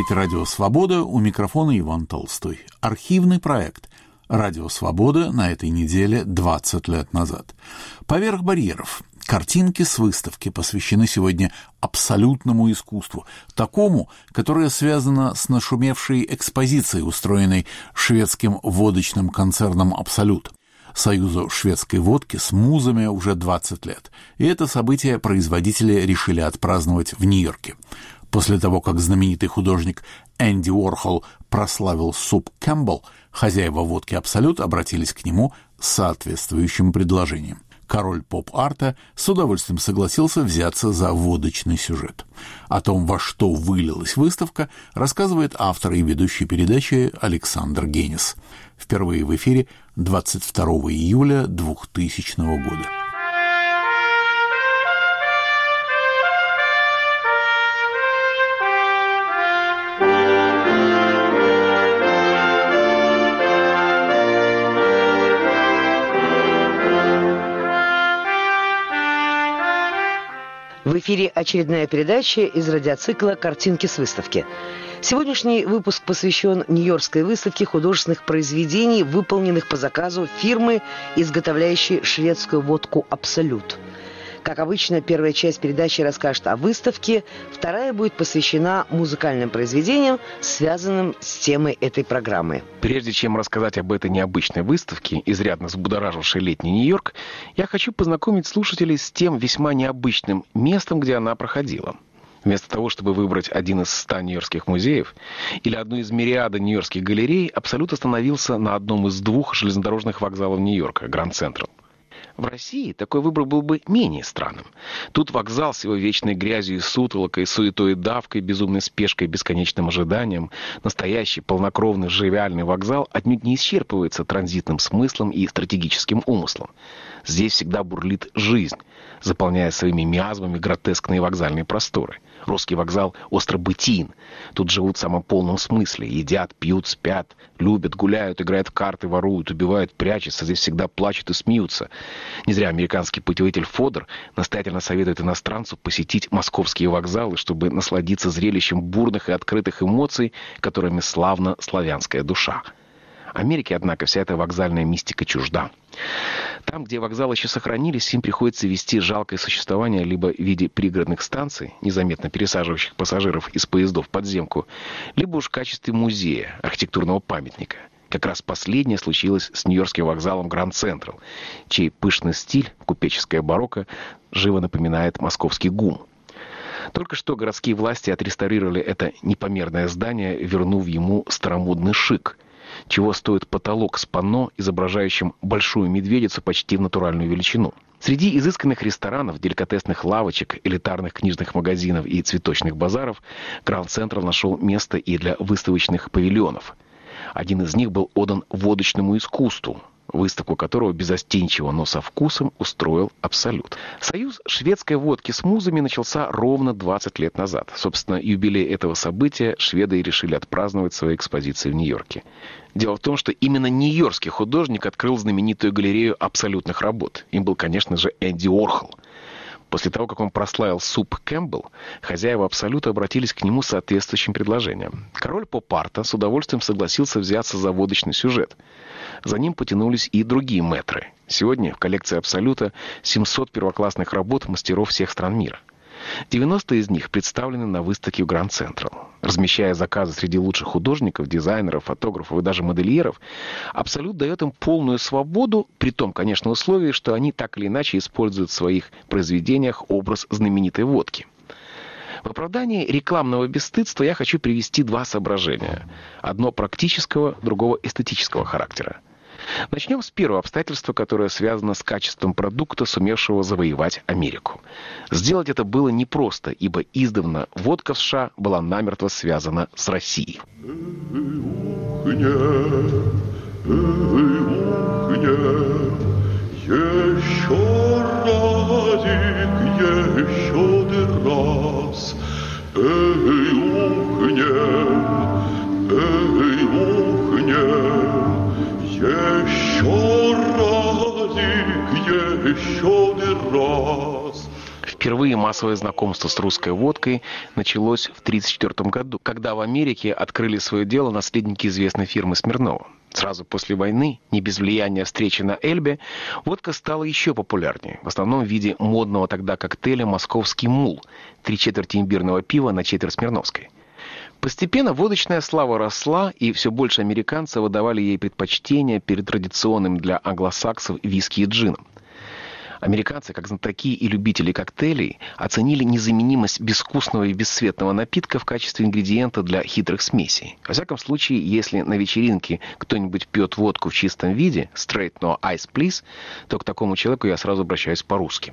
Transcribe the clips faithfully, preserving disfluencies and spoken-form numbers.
слушаете «Радио Свобода», у микрофона Иван Толстой. Архивный проект «Радио Свобода» на этой неделе двадцать лет назад. «Поверх барьеров». Картинки с выставки посвящены сегодня абсолютному искусству, такому, которое связано с нашумевшей экспозицией, устроенной шведским водочным концерном «Абсолют», союзу шведской водки с музами уже двадцать лет. И это событие производители решили отпраздновать в Нью-Йорке. После того, как знаменитый художник Энди Уорхол прославил суп Кэмпбелл, хозяева водки «Абсолют» обратились к нему с соответствующим предложением. Король поп-арта с удовольствием согласился взяться за водочный сюжет. О том, во что вылилась выставка, рассказывает автор и ведущий передачи Александр Генис. Впервые в эфире двадцать второго июля двухтысячного года. В эфире очередная передача из радиоцикла «Картинки с выставки». Сегодняшний выпуск посвящен Нью-Йоркской выставке художественных произведений, выполненных по заказу фирмы, изготовляющей шведскую водку «Абсолют». Как обычно, первая часть передачи расскажет о выставке, вторая будет посвящена музыкальным произведениям, связанным с темой этой программы. Прежде чем рассказать об этой необычной выставке, изрядно взбудоражившей летний Нью-Йорк, я хочу познакомить слушателей с тем весьма необычным местом, где она проходила. Вместо того, чтобы выбрать один из ста нью-йоркских музеев или одну из мириады нью-йоркских галерей, «Абсолют» остановился на одном из двух железнодорожных вокзалов Нью-Йорка – Гранд Централ. В России такой выбор был бы менее странным. Тут вокзал с его вечной грязью и сутолокой, суетой и давкой, безумной спешкой, бесконечным ожиданием, настоящий полнокровный живиальный вокзал отнюдь не исчерпывается транзитным смыслом и стратегическим умыслом. Здесь всегда бурлит жизнь, заполняя своими миазмами гротескные вокзальные просторы. Русский вокзал остро-бытиен. Тут живут в самом полном смысле. Едят, пьют, спят, любят, гуляют, играют в карты, воруют, убивают, прячутся. Здесь всегда плачут и смеются. Не зря американский путеводитель Фодор настоятельно советует иностранцу посетить московские вокзалы, чтобы насладиться зрелищем бурных и открытых эмоций, которыми славна славянская душа. Америке, однако, вся эта вокзальная мистика чужда. Там, где вокзалы еще сохранились, им приходится вести жалкое существование либо в виде пригородных станций, незаметно пересаживающих пассажиров из поездов в подземку, либо уж в качестве музея, архитектурного памятника. Как раз последнее случилось с нью-йоркским вокзалом Гранд Централ, чей пышный стиль, купеческое барокко, живо напоминает московский ГУМ. Только что городские власти отреставрировали это непомерное здание, вернув ему старомодный шик. Чего стоит потолок с панно, изображающим большую медведицу почти в натуральную величину. Среди изысканных ресторанов, деликатесных лавочек, элитарных книжных магазинов и цветочных базаров Гранд Централ нашел место и для выставочных павильонов. Один из них был отдан водочному искусству, выставку которого безостенчиво, но со вкусом устроил «Абсолют». Союз шведской водки с музами начался ровно двадцать лет назад. Собственно, юбилей этого события шведы и решили отпраздновать своей экспозицией в Нью-Йорке. Дело в том, что именно нью-йоркский художник открыл знаменитую галерею абсолютных работ. Им был, конечно же, Энди Уорхол. После того, как он прославил суп Кэмпбелл, хозяева «Абсолюта» обратились к нему с соответствующим предложением. Король поп-арта с удовольствием согласился взяться за водочный сюжет. За ним потянулись и другие мэтры. Сегодня в коллекции «Абсолюта» семьсот первоклассных работ мастеров всех стран мира. девяносто из них представлены на выставке в Гранд Централ. Размещая заказы среди лучших художников, дизайнеров, фотографов и даже модельеров, «Абсолют» дает им полную свободу, при том, конечно, условии, что они так или иначе используют в своих произведениях образ знаменитой водки. В оправдании рекламного бесстыдства я хочу привести два соображения. Одно практического, другого эстетического характера. Начнем с первого обстоятельства, которое связано с качеством продукта, сумевшего завоевать Америку. Сделать это было непросто, ибо издавна водка в США была намертво связана с Россией. Впервые массовое знакомство с русской водкой началось в тысяча девятьсот тридцать четвёртом году, когда в Америке открыли свое дело наследники известной фирмы Смирнова. Сразу после войны, не без влияния встречи на Эльбе, водка стала еще популярнее, в основном в виде модного тогда коктейля «Московский мул» — три четверти имбирного пива на четверть смирновской. Постепенно водочная слава росла, и все больше американцев выдавали ей предпочтение перед традиционным для англосаксов виски и джином. Американцы, как знатоки и любители коктейлей, оценили незаменимость безвкусного и бесцветного напитка в качестве ингредиента для хитрых смесей. Во всяком случае, если на вечеринке кто-нибудь пьет водку в чистом виде, straight no ice please, то к такому человеку я сразу обращаюсь по-русски.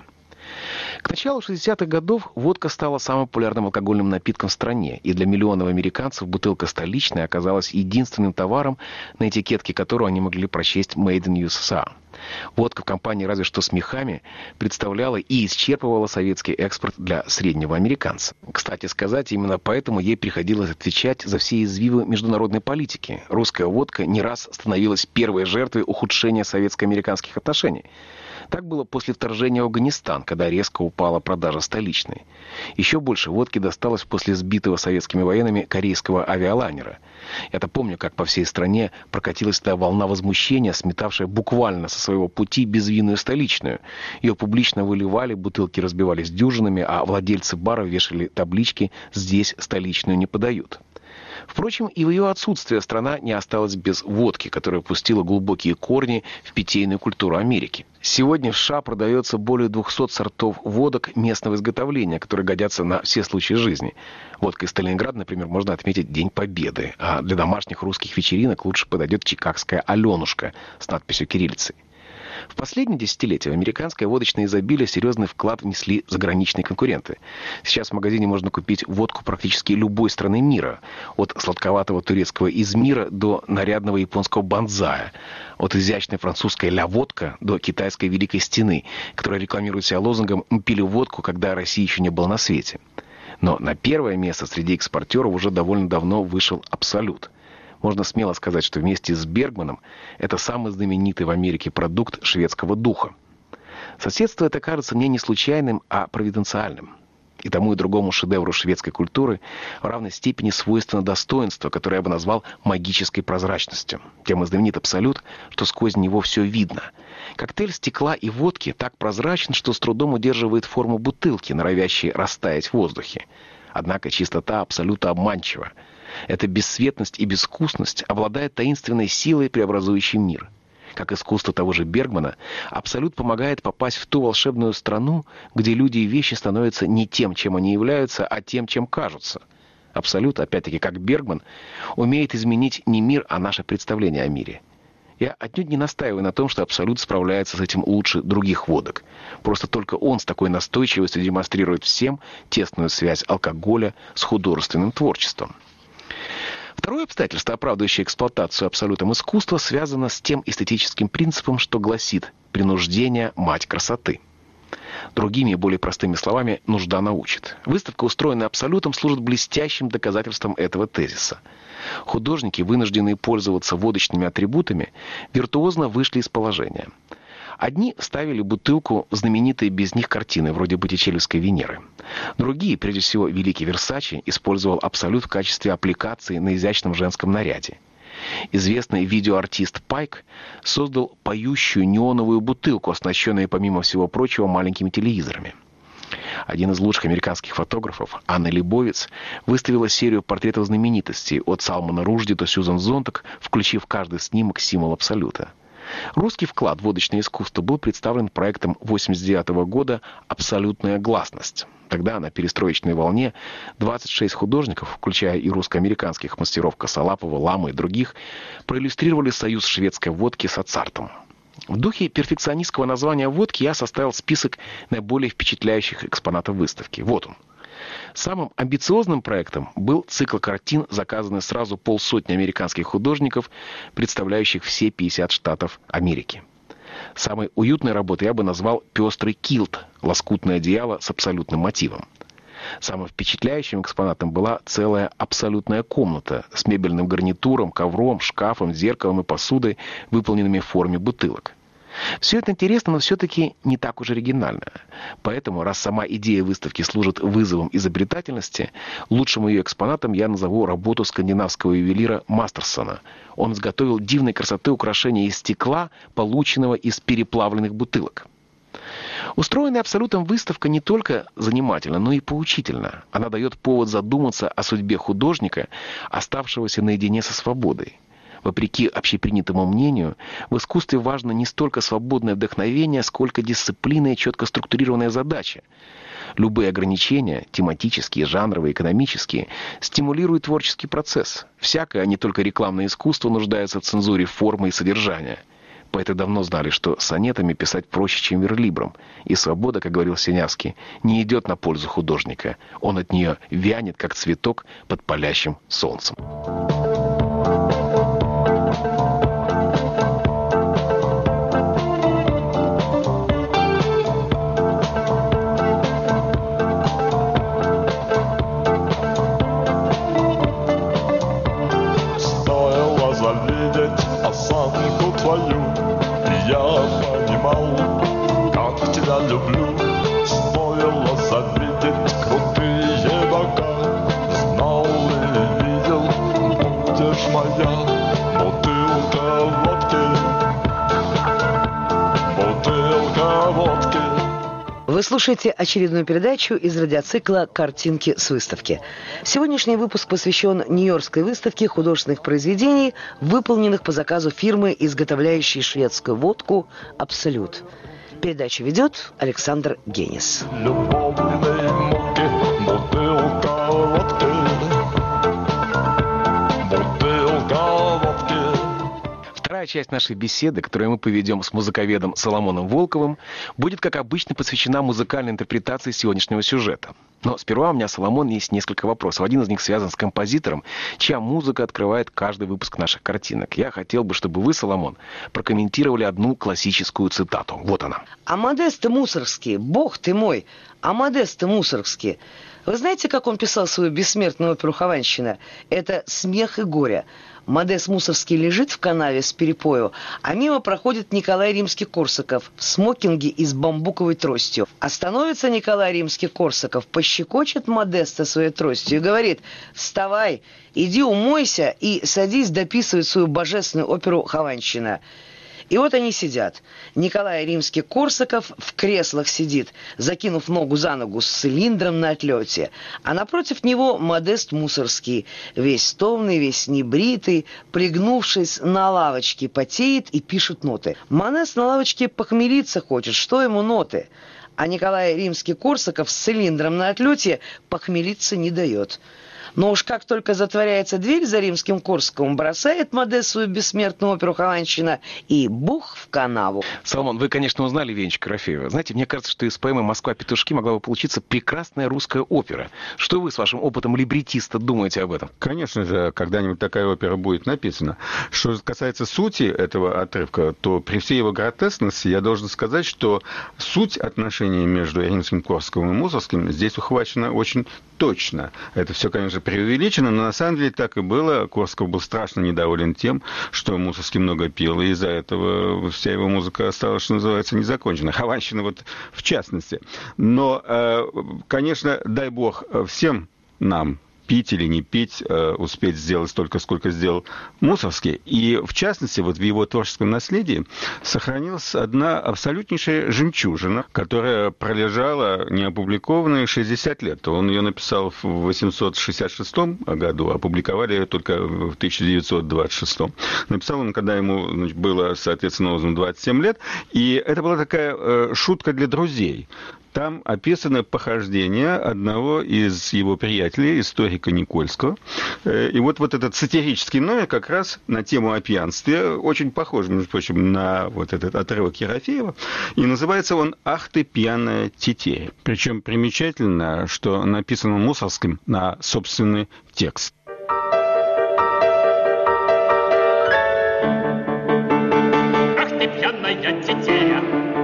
К началу шестидесятых годов водка стала самым популярным алкогольным напитком в стране, и для миллионов американцев бутылка столичная оказалась единственным товаром, на этикетке которого они могли прочесть «Made in ю эс эй». Водка в компании разве что с мехами представляла и исчерпывала советский экспорт для среднего американца. Кстати сказать, именно поэтому ей приходилось отвечать за все извивы международной политики. Русская водка не раз становилась первой жертвой ухудшения советско-американских отношений. Так было после вторжения в Афганистан, когда резко упала продажа столичной. Еще больше водки досталось после сбитого советскими военными корейского авиалайнера. Я-то помню, как по всей стране прокатилась та волна возмущения, сметавшая буквально со своего пути безвинную столичную. Ее публично выливали, бутылки разбивались дюжинами, а владельцы баров вешали таблички «Здесь столичную не подают». Впрочем, и в ее отсутствие страна не осталась без водки, которая пустила глубокие корни в питейную культуру Америки. Сегодня в США продается более двухсот сортов водок местного изготовления, которые годятся на все случаи жизни. Водкой из Сталинграда, например, можно отметить День Победы, а для домашних русских вечеринок лучше подойдет чикагская «Аленушка» с надписью кириллицей. В последние десятилетия в американское водочное изобилие серьезный вклад внесли заграничные конкуренты. Сейчас в магазине можно купить водку практически любой страны мира. От сладковатого турецкого Измира до нарядного японского Бонзая. От изящной французской «Ля Водка» до китайской Великой Стены, которая рекламирует себя лозунгом «Мы пили водку, когда России еще не было на свете». Но на первое место среди экспортеров уже довольно давно вышел «Абсолют». Можно смело сказать, что вместе с Бергманом это самый знаменитый в Америке продукт шведского духа. Соседство это кажется мне не случайным, а провиденциальным. И тому и другому шедевру шведской культуры в равной степени свойственно достоинство, которое я бы назвал магической прозрачностью. Тем и знаменит «Абсолют», что сквозь него все видно. Коктейль стекла и водки так прозрачен, что с трудом удерживает форму бутылки, норовящей растаять в воздухе. Однако чистота Абсолюта обманчива. Эта бесцветность и безвкусность обладает таинственной силой, преобразующей мир. Как искусство того же Бергмана, Абсолют помогает попасть в ту волшебную страну, где люди и вещи становятся не тем, чем они являются, а тем, чем кажутся. Абсолют, опять-таки, как Бергман, умеет изменить не мир, а наше представление о мире. Я отнюдь не настаиваю на том, что Абсолют справляется с этим лучше других водок. Просто только он с такой настойчивостью демонстрирует всем тесную связь алкоголя с художественным творчеством. Второе обстоятельство, оправдывающее эксплуатацию абсолютом искусства, связано с тем эстетическим принципом, что гласит «принуждение – мать красоты». Другими и более простыми словами, нужда научит. Выставка, устроенная абсолютом, служит блестящим доказательством этого тезиса. Художники, вынужденные пользоваться водочными атрибутами, виртуозно вышли из положения. Одни ставили бутылку в знаменитые без них картины, вроде Боттичеллевской Венеры. Другие, прежде всего великий Версаче, использовал абсолют в качестве аппликации на изящном женском наряде. Известный видеоартист Пайк создал поющую неоновую бутылку, оснащенную, помимо всего прочего, маленькими телевизорами. Один из лучших американских фотографов, Анна Лейбовиц, выставила серию портретов знаменитостей от Салмана Ружди до Сьюзан Зонтак, включив в каждый снимок символ абсолюта. Русский вклад в водочное искусство был представлен проектом восемьдесят девятого года «Абсолютная гласность». Тогда на перестроечной волне двадцать шесть художников, включая и русско-американских мастеров Косолапова, Ламы и других, проиллюстрировали союз шведской водки с Ацартом. В духе перфекционистского названия водки я составил список наиболее впечатляющих экспонатов выставки. Вот он. Самым амбициозным проектом был цикл картин, заказанный сразу полсотни американских художников, представляющих все пятьдесят штатов Америки. Самой уютной работой я бы назвал «Пестрый килт» — лоскутное одеяло с абсолютным мотивом. Самым впечатляющим экспонатом была целая абсолютная комната с мебельным гарнитуром, ковром, шкафом, зеркалом и посудой, выполненными в форме бутылок. Все это интересно, но все-таки не так уж оригинально. Поэтому, раз сама идея выставки служит вызовом изобретательности, лучшим ее экспонатом я назову работу скандинавского ювелира Мастерсона. Он изготовил дивной красоты украшения из стекла, полученного из переплавленных бутылок. Устроенная Абсолютом выставка не только занимательна, но и поучительна. Она дает повод задуматься о судьбе художника, оставшегося наедине со свободой. Вопреки общепринятому мнению, в искусстве важно не столько свободное вдохновение, сколько дисциплина и четко структурированная задача. Любые ограничения, тематические, жанровые, экономические, стимулируют творческий процесс. Всякое, а не только рекламное искусство, нуждается в цензуре формы и содержания. Поэты давно знали, что сонетами писать проще, чем верлибром. И свобода, как говорил Синявский, не идет на пользу художника. Он от нее вянет, как цветок под палящим солнцем. Вы слушаете очередную передачу из радиоцикла «Картинки с выставки». Сегодняшний выпуск посвящен Нью-Йоркской выставке художественных произведений, выполненных по заказу фирмы, изготовляющей шведскую водку «Абсолют». Передачу ведет Александр Генис. Вторая часть нашей беседы, которую мы поведем с музыковедом Соломоном Волковым, будет, как обычно, посвящена музыкальной интерпретации сегодняшнего сюжета. Но сперва у меня, Соломон, есть несколько вопросов. Один из них связан с композитором, чья музыка открывает каждый выпуск наших картинок. Я хотел бы, чтобы вы, Соломон, прокомментировали одну классическую цитату. Вот она. «Амадес ты Мусоргский, бог ты мой, Амадес ты Мусоргский». Вы знаете, как он писал свою бессмертную оперу «Хованщина»? Это «Смех и горе». Модес Мусоргский лежит в канаве с перепою, а мимо проходит Николай Римский-Корсаков в смокинге и с бамбуковой тростью. Остановится Николай Римский-Корсаков, пощекочет Модеста своей тростью и говорит: «Вставай, иди умойся и садись дописывать свою божественную оперу «Хованщина». И вот они сидят. Николай Римский-Корсаков в креслах сидит, закинув ногу за ногу с цилиндром на отлете. А напротив него Модест Мусоргский, весь томный, весь небритый, пригнувшись на лавочке, потеет и пишет ноты. Модест на лавочке похмелиться хочет, что ему ноты? А Николай Римский-Корсаков с цилиндром на отлете похмелиться не дает. Но уж как только затворяется дверь за Римским-Корсаковым, бросает Модест свою бессмертную оперу «Хованщина» и бух в канаву. Соломон, вы, конечно, узнали Венечка Ерофеева. Знаете, мне кажется, что из поэмы «Москва-петушки» могла бы получиться прекрасная русская опера. Что вы с вашим опытом либретиста думаете об этом? Конечно же, когда-нибудь такая опера будет написана. Что касается сути этого отрывка, то при всей его гротескности я должен сказать, что суть отношений между Римским-Корсаковым и Мусоргским здесь ухвачена очень точно. Это все, конечно, преувеличено, но на самом деле так и было. Корсаков был страшно недоволен тем, что Мусоргский много пел, и из-за этого вся его музыка осталась, что называется, незакончена. Хованщина вот в частности. Но, конечно, дай бог всем нам пить или не пить, успеть сделать столько, сколько сделал Мусоргский. И, в частности, вот в его творческом наследии сохранилась одна абсолютнейшая жемчужина, которая пролежала неопубликованные шестьдесят лет. Он ее написал в восемьсот шестьдесят шестом году, опубликовали ее только в тысяча девятьсот двадцать шестом. Написал он, когда ему, значит, было, соответственно, двадцать семь лет. И это была такая э, шутка для друзей. Там описано похождение одного из его приятелей, историка Никольского. И вот, вот этот сатирический номер как раз на тему о пьянстве, очень похож, между прочим, на вот этот отрывок Ерофеева. И называется он «Ах ты, пьяная тетеря». Причем примечательно, что написан он Мусоргским на собственный текст. Ах ты, пьяная тетеря!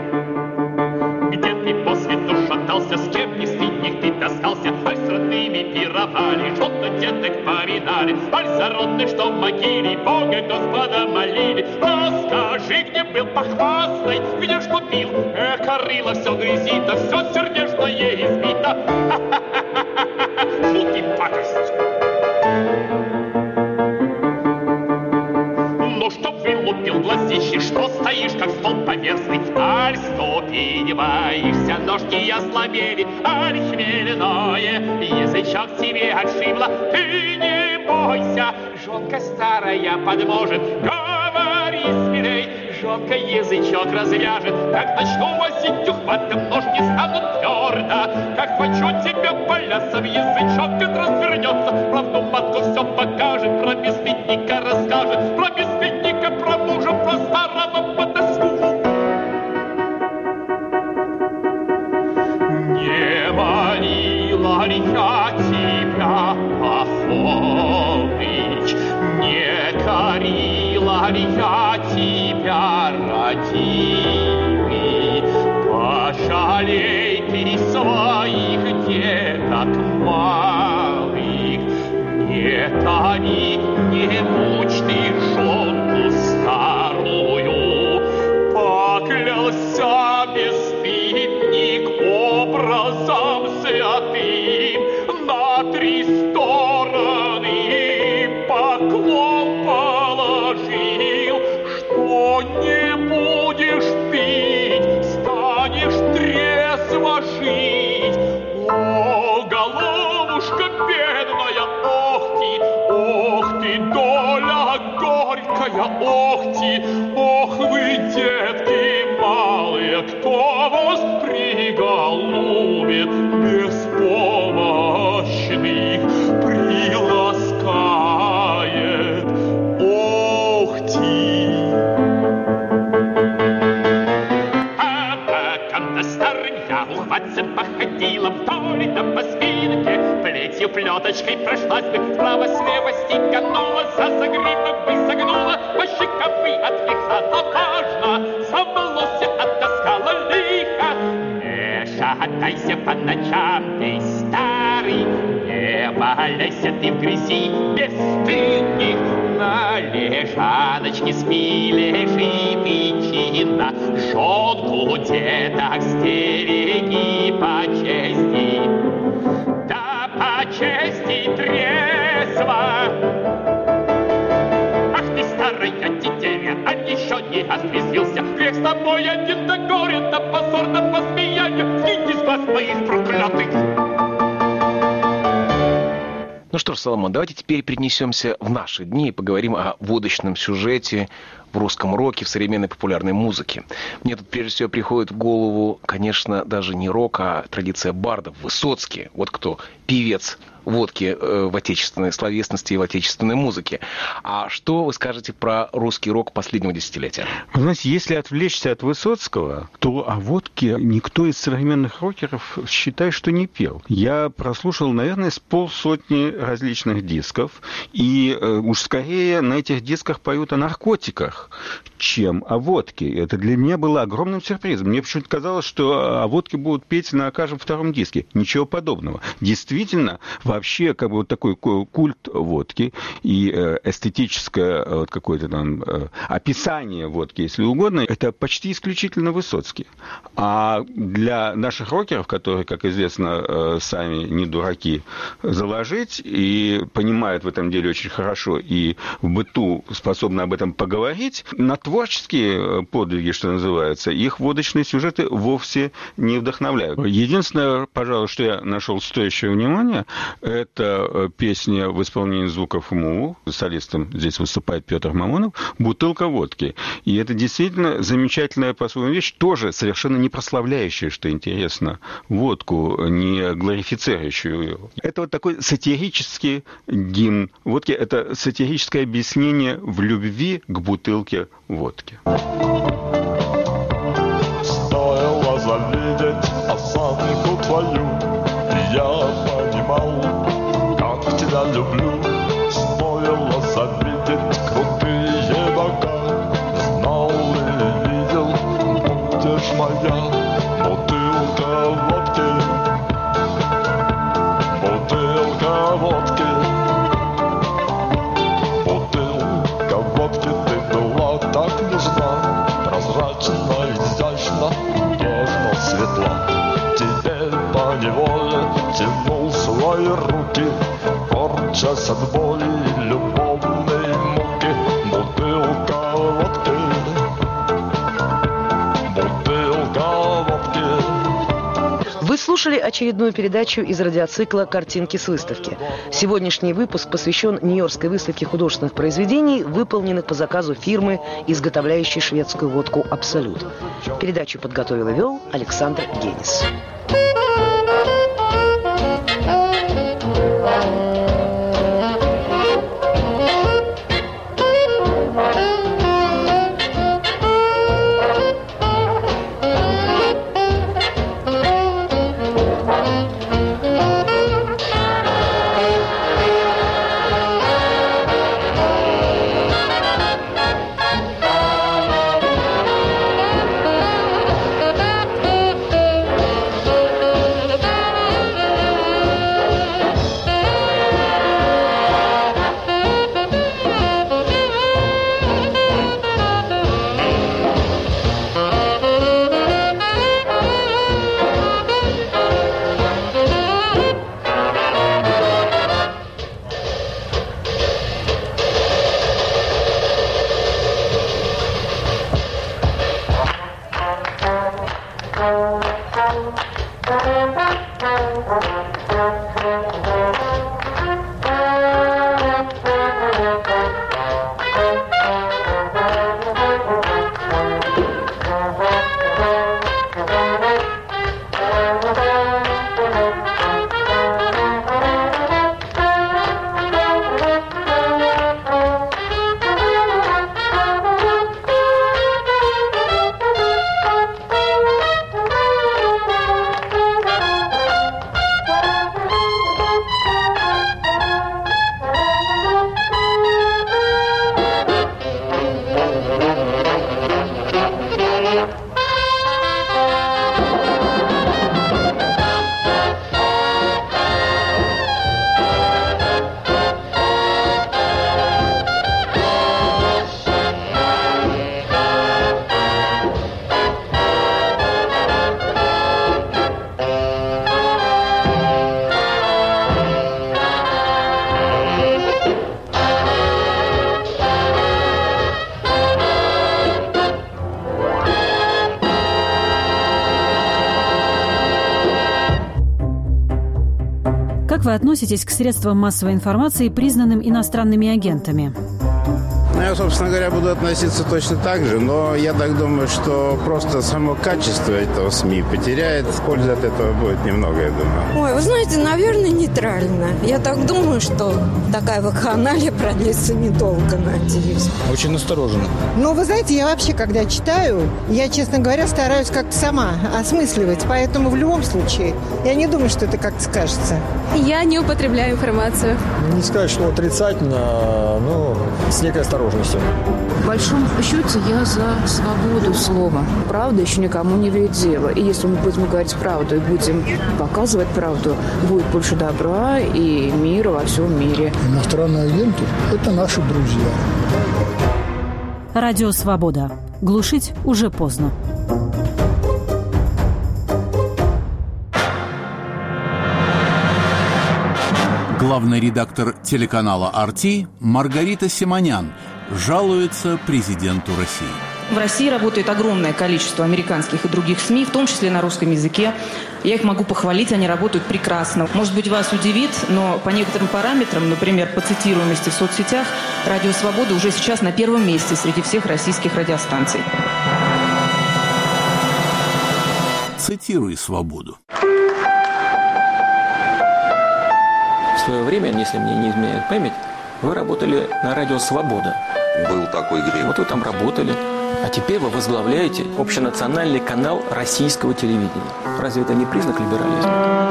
С кем не средних ты таскался, аль с родными пировали, что-то деток поминали, аль с народный, что в могиле Бога Господа молили. Расскажи, где был, похвастай, где ж купил. Эх, корыла все грязит, а все сердечное избито. Ха-ха-ха-ха-ха-ха, фу ты, пакость. Ну, чтоб вылупил глазище, что стоишь, как столб поверстый. Аль ступень боишься, ножки ослабели, аль хмельное язычок тебе отшибло. Ты не бойся, жонка старая подможет, говори смелей, жонка язычок развяжет. Как начну возить ухватом, ножки станут твердо. Как хочу тебя полясом, язычок этот развернется. Правду матку все покажет, про бесстыдника расскажет, про бесстыдника, про мужа, про старого подоску. Не молила ли я тебя, Пахомыч, не корила ли я тебя, родимый? Пожалей ты своих деток малых, не томи, не мучь ты жонку старую. Поклялся бесстыдник образом святым, на три стороны поклон положил, что не будешь пить, станешь трезво жить. О, головушка бедная, ох ты, ох ты, доля горькая, ох ты, ох вы, детки малые, кто вас приголубит, беспомощных приласкает, ох ты. А пока-то старым я ухватцем походила вдоль да по спинке, плетью плеточкой прошлась бы, справа-слева стеканула, за загривок бы согнула, по щекам бы отвлекла, важно, за волосы оттаскала лихо. Не шатайся по ночам, ты старый, не валяйся ты в грязи, бесстыдник. На лежаночке спи, лежи ты чинно, жонку деток стереги по чести, да по чести трезво. Ах ты, старая тетеря, а еще не отрезвился, грех с тобой один до горя, до позор, до посмеяния, скиньте с глаз моих проклятых. Ну что ж, Соломон, давайте теперь перенесемся в наши дни и поговорим о водочном сюжете в русском роке, в современной популярной музыке. Мне тут прежде всего приходит в голову, конечно, даже не рок, а традиция бардов, Высоцкий. Вот кто певец водки э, в отечественной словесности и в отечественной музыке. А что вы скажете про русский рок последнего десятилетия? Вы знаете, если отвлечься от Высоцкого, то о водке никто из современных рокеров, считай, что не пел. Я прослушал, наверное, с полсотни различных дисков, и э, уж скорее на этих дисках поют о наркотиках, чем о водке. Это для меня было огромным сюрпризом. Мне почему-то казалось, что о водке будут петь на каждом втором диске. Ничего подобного. Действительно, вообще, как бы вот такой культ водки и э, эстетическое вот какое-то там э, описание водки, если угодно, это почти исключительно Высоцкий. А для наших рокеров, которые, как известно, э, сами не дураки заложить и понимают в этом деле очень хорошо и в быту способны об этом поговорить, на творческие подвиги, что называется, их водочные сюжеты вовсе не вдохновляют. Единственное, пожалуй, что я нашел стоящее внимания, это песня в исполнении звуков МУ. Солистом здесь выступает Петр Мамонов «Бутылка водки». И это действительно замечательная по-своему вещь, тоже совершенно не прославляющая, что интересно, водку, не глорифицирующую ее. Это вот такой сатирический гимн водки, это сатирическое объяснение в любви к бутылке водки. Стоило завидеть осанку твою, я понимал, как тебя люблю. Стоило завидеть крутые бока, знал и видел, будешь моя. Бутылка водки, бутылка водки. мои руки корчась от боли и любовной муки. Бутылка водки, бутылка водки. Вы слушали очередную передачу из радиоцикла «Картинки с выставки». Сегодняшний выпуск посвящен Нью-Йоркской выставке художественных произведений, выполненных по заказу фирмы, изготовляющей шведскую водку «Абсолют». Передачу подготовил и вел Александр Генис. Как вы относитесь к средствам массовой информации, признанным иностранными агентами? Ну, я, собственно говоря, буду относиться точно так же, но я так думаю, что просто само качество этого СМИ потеряет. Пользы от этого будет немного, я думаю. Ой, вы знаете, наверное, нейтрально. Я так думаю, что такая вакханалия продлится недолго, надеюсь. Очень настороженно. Ну, вы знаете, я вообще, когда читаю, я, честно говоря, стараюсь как-то сама осмысливать. Поэтому в любом случае я не думаю, что это как-то скажется. Я не употребляю информацию. Не сказать, что отрицательно, но с некой осторожностью. В большом счете я за свободу слова. Правда еще никому не вредила. И если мы будем говорить правду и будем показывать правду, будет больше добра и мира во всем мире. Иностранные агенты – это наши друзья. Радио «Свобода». Глушить уже поздно. Главный редактор телеканала ар ти Маргарита Симонян жалуется президенту России. В России работает огромное количество американских и других СМИ, в том числе на русском языке. Я их могу похвалить, они работают прекрасно. Может быть, вас удивит, но по некоторым параметрам, например, по цитируемости в соцсетях, Радио «Свобода» уже сейчас на первом месте среди всех российских радиостанций. Цитируй «Свободу». В свое время, если мне не изменяет память, вы работали на радио «Свобода». Был такой грех. Вот вы там работали. А теперь вы возглавляете общенациональный канал российского телевидения. Разве это не признак либерализма?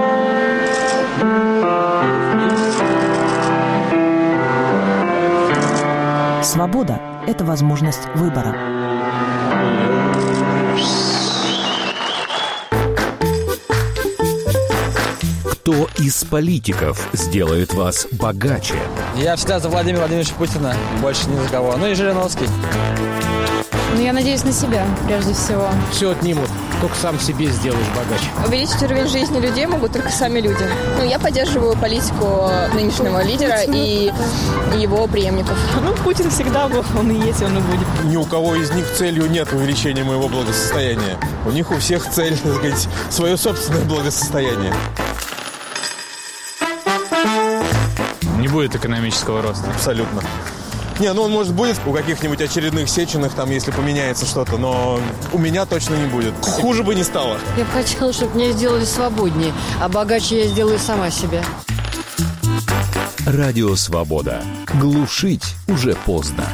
Свобода – это возможность выбора. Кто из политиков сделает вас богаче? Я всегда за Владимира Владимировича Путина, больше ни за кого. Ну и Жириновский. Ну, я надеюсь на себя, прежде всего. Все отнимут, только сам себе сделаешь богаче. Увеличить уровень жизни людей могут только сами люди. Ну, я поддерживаю политику нынешнего лидера и его преемников. Ну, Путин всегда был, он и есть, он и будет. Ни у кого из них целью нет увеличения моего благосостояния. У них у всех цель, так сказать, свое собственное благосостояние. Не будет экономического роста. Абсолютно. Не, ну он, может, будет у каких-нибудь очередных Сеченых, там, если поменяется что-то, но у меня точно не будет. Хуже бы не стало. Я бы хотела, чтобы меня сделали свободнее, а богаче я сделаю сама себя. Радио «Свобода». Глушить уже поздно.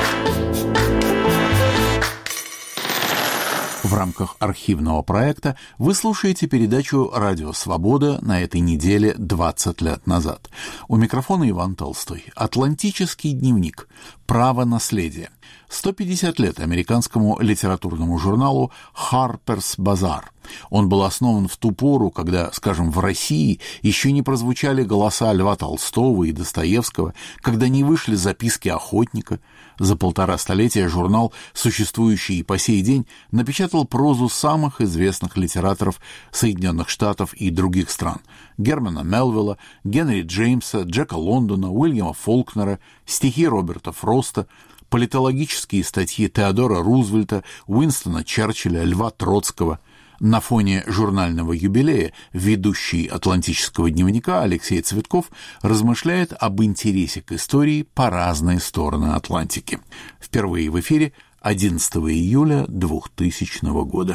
В рамках архивного проекта вы слушаете передачу «Радио Свобода» на этой неделе двадцать лет назад. У микрофона Иван Толстой. «Атлантический дневник. Право наследия». сто пятьдесят лет американскому литературному журналу «Harper's Bazaar». Он был основан в ту пору, когда, скажем, в России еще не прозвучали голоса Льва Толстого и Достоевского, когда не вышли записки охотника. За полтора столетия журнал, существующий и по сей день, напечатал прозу самых известных литераторов Соединенных Штатов и других стран: Германа Мелвилла, Генри Джеймса, Джека Лондона, Уильяма Фолкнера, стихи Роберта Фроста, политологические статьи Теодора Рузвельта, Уинстона Черчилля, Льва Троцкого. На фоне журнального юбилея ведущий «Атлантического дневника» Алексей Цветков размышляет об интересе к истории по разные стороны Атлантики. Впервые в эфире одиннадцатого июля двухтысячного года.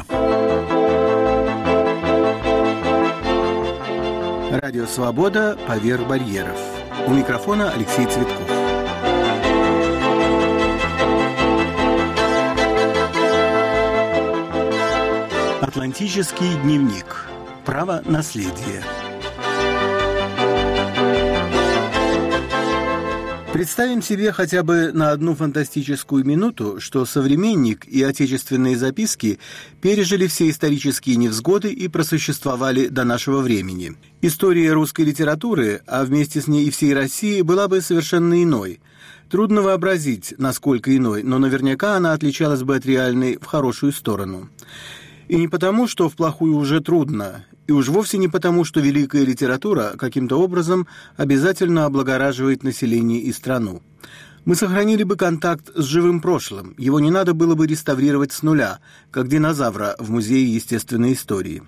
Радио «Свобода. Поверх барьеров». У микрофона Алексей Цветков. Атлантический дневник. Право наследия. Представим себе хотя бы на одну фантастическую минуту, что «Современник» и «Отечественные записки» пережили все исторические невзгоды и просуществовали до нашего времени. История русской литературы, а вместе с ней и всей России, была бы совершенно иной. Трудно вообразить, насколько иной, но наверняка она отличалась бы от реальной в хорошую сторону. И не потому, что в плохую уже трудно, и уж вовсе не потому, что великая литература каким-то образом обязательно облагораживает население и страну. Мы сохранили бы контакт с живым прошлым, его не надо было бы реставрировать с нуля, как динозавра в Музее естественной истории.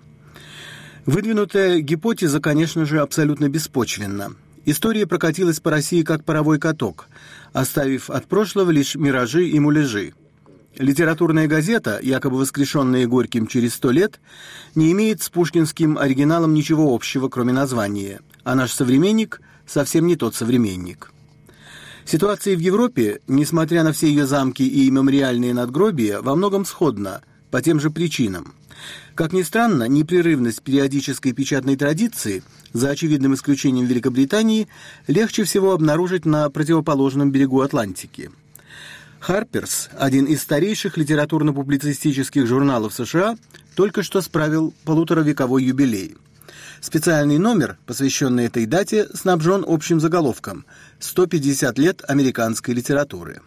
Выдвинутая гипотеза, конечно же, абсолютно беспочвенна. История прокатилась по России как паровой каток, оставив от прошлого лишь миражи и муляжи. Литературная газета, якобы воскрешенная Горьким через сто лет, не имеет с пушкинским оригиналом ничего общего, кроме названия, а наш современник совсем не тот современник. Ситуация в Европе, несмотря на все ее замки и мемориальные надгробия, во многом сходна, по тем же причинам. Как ни странно, непрерывность периодической печатной традиции, за очевидным исключением Великобритании, легче всего обнаружить на противоположном берегу Атлантики. «Harper's», один из старейших литературно-публицистических журналов США, только что справил полуторавековой юбилей. Специальный номер, посвященный этой дате, снабжен общим заголовком «сто пятьдесят лет американской литературы».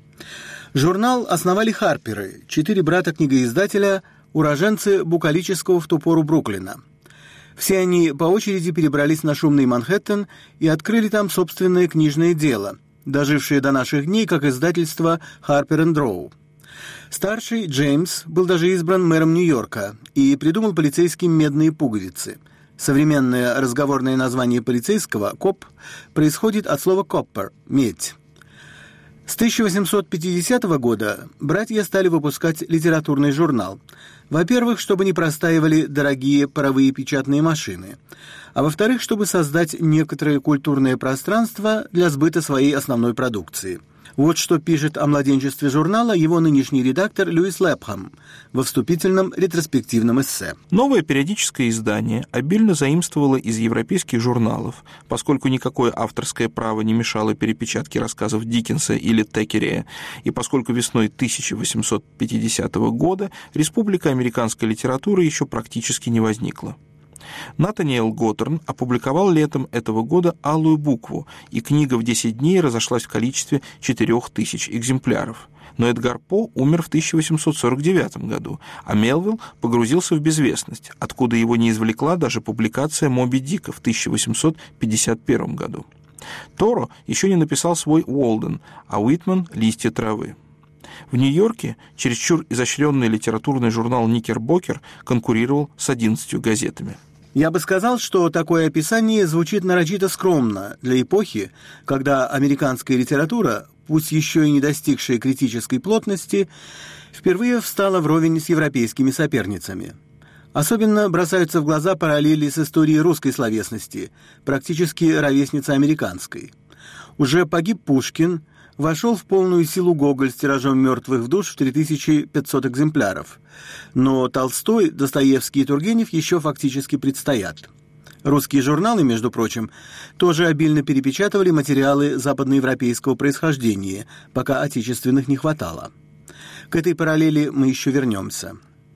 Журнал основали Харперы, четыре брата-книгоиздателя, уроженцы букалического в ту пору Бруклина. Все они по очереди перебрались на шумный Манхэттен и открыли там собственное книжное дело, дожившее до наших дней как издательство Harper энд Row. Старший, Джеймс, был даже избран мэром Нью-Йорка и придумал полицейским медные пуговицы. Современное разговорное название полицейского, коп, происходит от слова «copper» — медь. С тысяча восемьсот пятидесятого года братья стали выпускать литературный журнал. Во-первых, чтобы не простаивали дорогие паровые печатные машины, а во-вторых, чтобы создать некоторое культурное пространство для сбыта своей основной продукции. Вот что пишет о младенчестве журнала его нынешний редактор Льюис Лэпхэм во вступительном ретроспективном эссе. Новое периодическое издание обильно заимствовало из европейских журналов, поскольку никакое авторское право не мешало перепечатке рассказов Диккенса или Теккерея, и поскольку весной тысяча восемьсот пятидесятого года республика американской литературы еще практически не возникла. Натаниэл Готтерн опубликовал летом этого года «Алую букву», и книга в десять дней разошлась в количестве четырех тысяч экземпляров. Но Эдгар По умер в тысяча восемьсот сорок девятом году, а Мелвилл погрузился в безвестность, откуда его не извлекла даже публикация «Моби Дика» в тысяча восемьсот пятьдесят первом году. Торо еще не написал свой «Уолден», а Уитман «Листья травы». В Нью-Йорке чересчур изощренный литературный журнал «Никербокер» конкурировал с одиннадцатью газетами. Я бы сказал, что такое описание звучит нарочито скромно для эпохи, когда американская литература, пусть еще и не достигшая критической плотности, впервые встала вровень с европейскими соперницами. Особенно бросаются в глаза параллели с историей русской словесности, практически ровесница американской. Уже погиб Пушкин, вошел в полную силу Гоголь с тиражом «Мертвых душ» в три тысячи пятьсот экземпляров. Но Толстой, Достоевский и Тургенев еще фактически предстоят. Русские журналы, между прочим, тоже обильно перепечатывали материалы западноевропейского происхождения, пока отечественных не хватало. К этой параллели мы еще вернемся.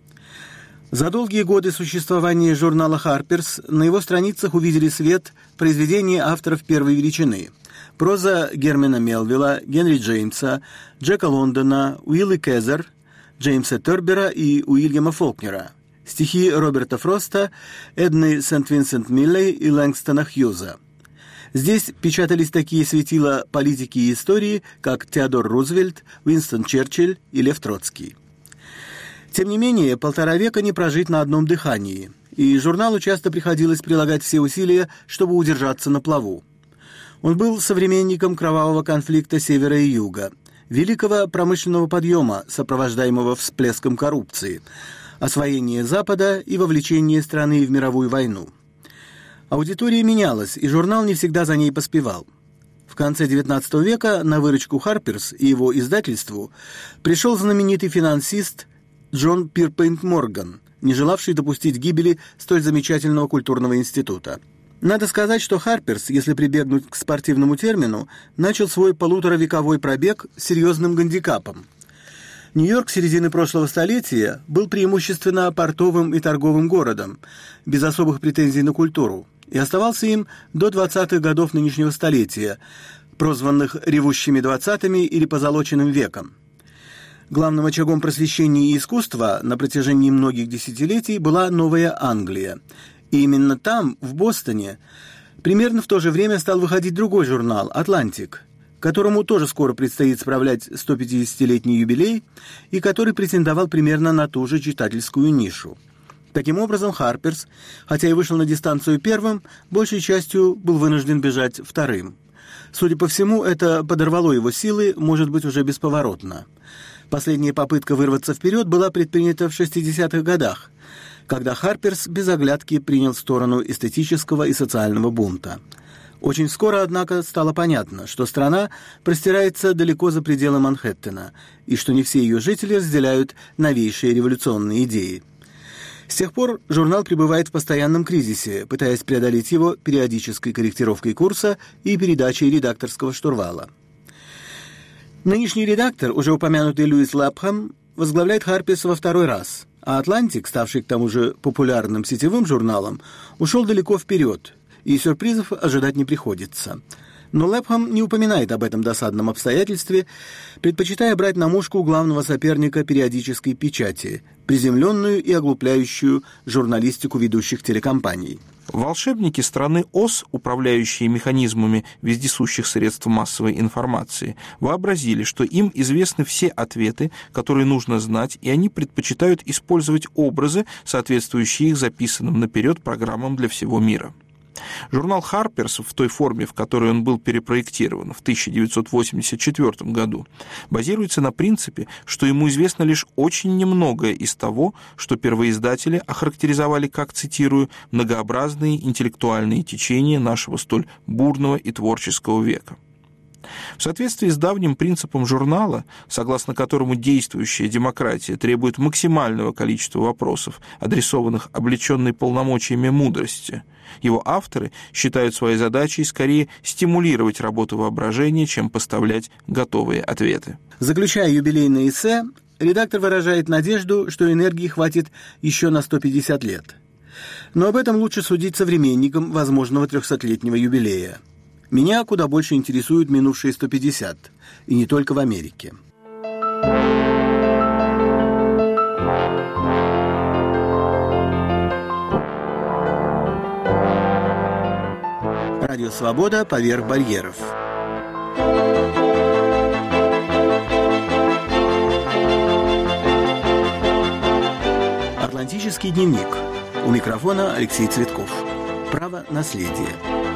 За долгие годы существования журнала «Харперс» на его страницах увидели свет произведения авторов первой величины. Проза Германа Мелвилла, Генри Джеймса, Джека Лондона, Уилли Кезер, Джеймса Тербера и Уильяма Фолкнера. Стихи Роберта Фроста, Эдны Сент-Винсент-Миллей и Лэнгстона Хьюза. Здесь печатались такие светила политики и истории, как Теодор Рузвельт, Уинстон Черчилль и Лев Троцкий. Тем не менее, полтора века не прожить на одном дыхании, и журналу часто приходилось прилагать все усилия, чтобы удержаться на плаву. Он был современником кровавого конфликта Севера и Юга, великого промышленного подъема, сопровождаемого всплеском коррупции, освоения Запада и вовлечения страны в мировую войну. Аудитория менялась, и журнал не всегда за ней поспевал. В конце девятнадцатого века на выручку Харперс и его издательству пришел знаменитый финансист Джон Пирпейнт Морган, не желавший допустить гибели столь замечательного культурного института. Надо сказать, что Харперс, если прибегнуть к спортивному термину, начал свой полуторавековой пробег с серьезным гандикапом. Нью-Йорк середины прошлого столетия был преимущественно портовым и торговым городом, без особых претензий на культуру, и оставался им до двадцатых годов нынешнего столетия, прозванных «ревущими двадцатыми» или «позолоченным веком». Главным очагом просвещения и искусства на протяжении многих десятилетий была Новая Англия. И именно там, в Бостоне, примерно в то же время стал выходить другой журнал «Атлантик», которому тоже скоро предстоит справлять сто пятидесятилетний юбилей и который претендовал примерно на ту же читательскую нишу. Таким образом, Харперс, хотя и вышел на дистанцию первым, большей частью был вынужден бежать вторым. Судя по всему, это подорвало его силы, может быть, уже бесповоротно. Последняя попытка вырваться вперед была предпринята в шестидесятых годах, когда Харперс без оглядки принял сторону эстетического и социального бунта. Очень скоро, однако, стало понятно, что страна простирается далеко за пределы Манхэттена, и что не все ее жители разделяют новейшие революционные идеи. С тех пор журнал пребывает в постоянном кризисе, пытаясь преодолеть его периодической корректировкой курса и передачей редакторского штурвала. Нынешний редактор, уже упомянутый Льюис Лэпхэм, возглавляет Харперс во второй раз, а «Атлантик», ставший к тому же популярным сетевым журналом, ушел далеко вперед, и сюрпризов ожидать не приходится. Но Лэпхэм не упоминает об этом досадном обстоятельстве, предпочитая брать на мушку главного соперника периодической печати, приземленную и оглупляющую журналистику ведущих телекомпаний. Волшебники страны Оз, управляющие механизмами вездесущих средств массовой информации, вообразили, что им известны все ответы, которые нужно знать, и они предпочитают использовать образы, соответствующие их записанным наперед программам для всего мира. Журнал «Харперс» в той форме, в которой он был перепроектирован в тысяча девятьсот восемьдесят четвёртом году, базируется на принципе, что ему известно лишь очень немногое из того, что первоиздатели охарактеризовали как, цитирую, «многообразные интеллектуальные течения нашего столь бурного и творческого века». В соответствии с давним принципом журнала, согласно которому действующая демократия требует максимального количества вопросов, адресованных облеченной полномочиями мудрости, его авторы считают своей задачей скорее стимулировать работу воображения, чем поставлять готовые ответы. Заключая юбилейное эссе, редактор выражает надежду, что энергии хватит еще на сто пятьдесят лет. Но об этом лучше судить современникам возможного трехсотлетнего юбилея. Меня куда больше интересуют минувшие сто пятьдесят, и не только в Америке. Радио «Свобода. Поверх барьеров». Атлантический дневник. У микрофона Алексей Цветков. Право наследия.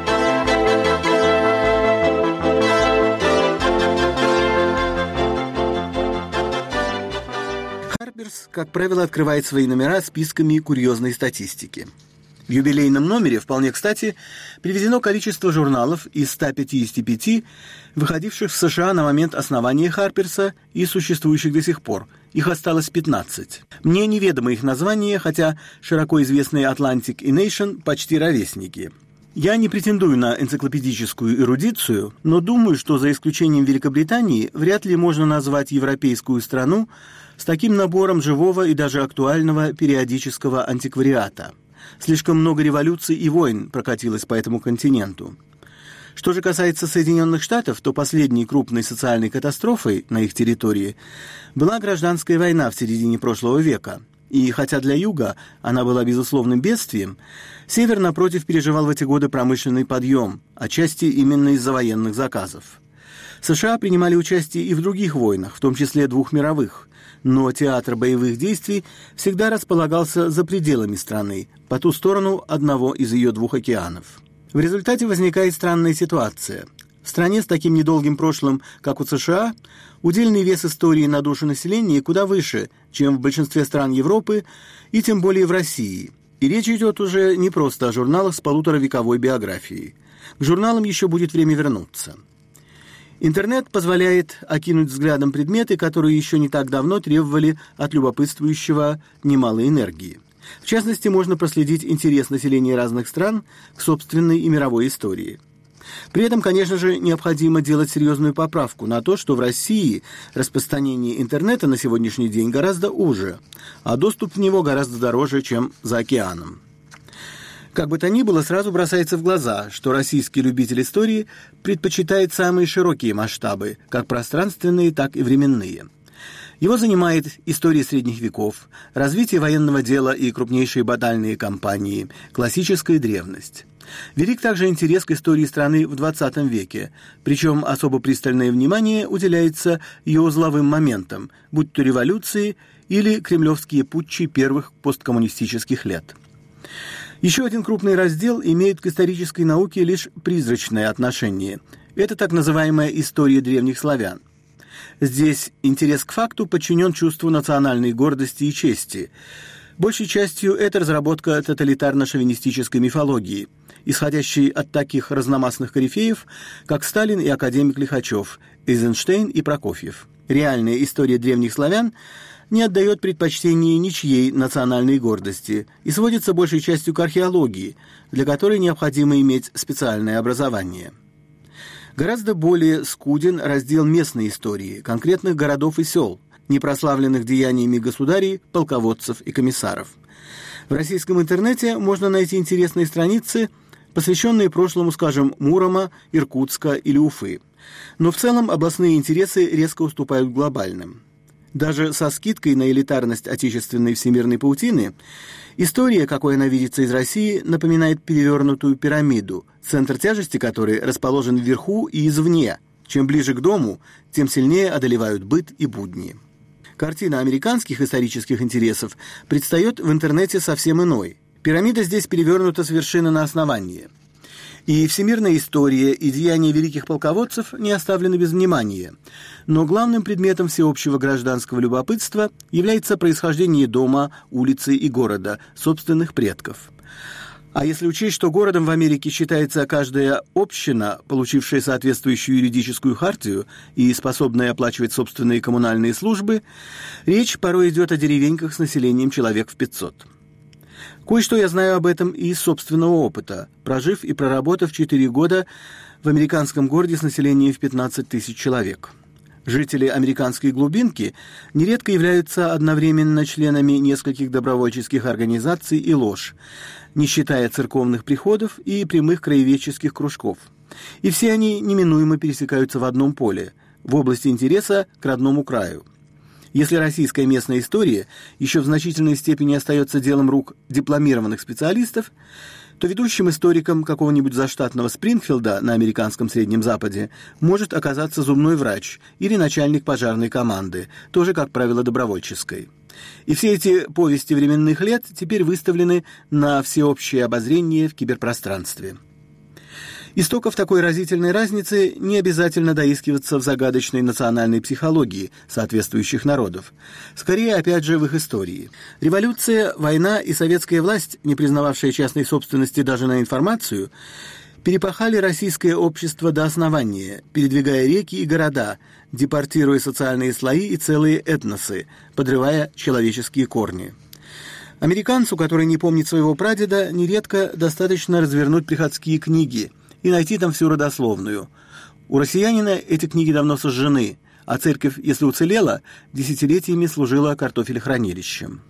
Харперс, как правило, открывает свои номера списками курьезной статистики. В юбилейном номере, вполне кстати, приведено количество журналов из ста пятидесяти пяти, выходивших в США на момент основания Харперса и существующих до сих пор. Их осталось пятнадцать. Мне неведомы их названия, хотя широко известные «Atlantic» и «Nation» почти ровесники. Я не претендую на энциклопедическую эрудицию, но думаю, что за исключением Великобритании вряд ли можно назвать европейскую страну с таким набором живого и даже актуального периодического антиквариата. Слишком много революций и войн прокатилось по этому континенту. Что же касается Соединенных Штатов, то последней крупной социальной катастрофой на их территории была гражданская война в середине прошлого века. И хотя для Юга она была безусловным бедствием, Север, напротив, переживал в эти годы промышленный подъем, отчасти именно из-за военных заказов. США принимали участие и в других войнах, в том числе двух мировых, но театр боевых действий всегда располагался за пределами страны, по ту сторону одного из ее двух океанов. В результате возникает странная ситуация. В стране с таким недолгим прошлым, как у США, удельный вес истории на душу населения куда выше, чем в большинстве стран Европы и тем более в России. И речь идет уже не просто о журналах с полуторавековой биографией. К журналам еще будет время вернуться. Интернет позволяет окинуть взглядом предметы, которые еще не так давно требовали от любопытствующего немалой энергии. В частности, можно проследить интерес населения разных стран к собственной и мировой истории. При этом, конечно же, необходимо делать серьезную поправку на то, что в России распространение интернета на сегодняшний день гораздо уже, а доступ в него гораздо дороже, чем за океаном. Как бы то ни было, сразу бросается в глаза, что российский любитель истории предпочитает самые широкие масштабы, как пространственные, так и временные. Его занимает история средних веков, развитие военного дела и крупнейшие батальные кампании, классическая древность. Велик также интерес к истории страны в двадцатом веке, причем особо пристальное внимание уделяется ее узловым моментам, будь то революции или кремлевские путчи первых посткоммунистических лет. Еще один крупный раздел имеет к исторической науке лишь призрачное отношение. Это так называемая история древних славян. Здесь интерес к факту подчинен чувству национальной гордости и чести. Большей частью это разработка тоталитарно-шовинистической мифологии, исходящей от таких разномастных корифеев, как Сталин и академик Лихачев, Эйзенштейн и Прокофьев. Реальная история древних славян не отдает предпочтение ничьей национальной гордости и сводится большей частью к археологии, для которой необходимо иметь специальное образование. Гораздо более скуден раздел местной истории, конкретных городов и сел, не прославленных деяниями государей, полководцев и комиссаров. В российском интернете можно найти интересные страницы, посвященные прошлому, скажем, Мурома, Иркутска или Уфы. Но в целом областные интересы резко уступают глобальным. Даже со скидкой на элитарность отечественной всемирной паутины, история, какой она видится из России, напоминает перевернутую пирамиду, центр тяжести которой расположен вверху и извне. Чем ближе к дому, тем сильнее одолевают быт и будни. Картина американских исторических интересов предстает в интернете совсем иной. Пирамида здесь перевернута с вершины на основание. И всемирная история, и деяния великих полководцев не оставлены без внимания. Но главным предметом всеобщего гражданского любопытства является происхождение дома, улицы и города, собственных предков. А если учесть, что городом в Америке считается каждая община, получившая соответствующую юридическую хартию и способная оплачивать собственные коммунальные службы, речь порой идет о деревеньках с населением человек в пятьсот. Кое-что я знаю об этом и из собственного опыта, прожив и проработав четыре года в американском городе с населением в пятнадцать тысяч человек. Жители американской глубинки нередко являются одновременно членами нескольких добровольческих организаций и лож, не считая церковных приходов и прямых краеведческих кружков. И все они неминуемо пересекаются в одном поле, в области интереса к родному краю. Если российская местная история еще в значительной степени остается делом рук дипломированных специалистов, то ведущим историком какого-нибудь заштатного Спрингфилда на американском Среднем Западе может оказаться зубной врач или начальник пожарной команды, тоже, как правило, добровольческой. И все эти повести временных лет теперь выставлены на всеобщее обозрение в киберпространстве. Истоков такой разительной разницы не обязательно доискиваться в загадочной национальной психологии соответствующих народов. Скорее, опять же, в их истории. Революция, война и советская власть, не признававшая частной собственности даже на информацию, перепахали российское общество до основания, передвигая реки и города, депортируя социальные слои и целые этносы, подрывая человеческие корни. Американцу, который не помнит своего прадеда, нередко достаточно развернуть приходские книги и найти там всю родословную. У россиянина эти книги давно сожжены, а церковь, если уцелела, десятилетиями служила картофелехранилищем.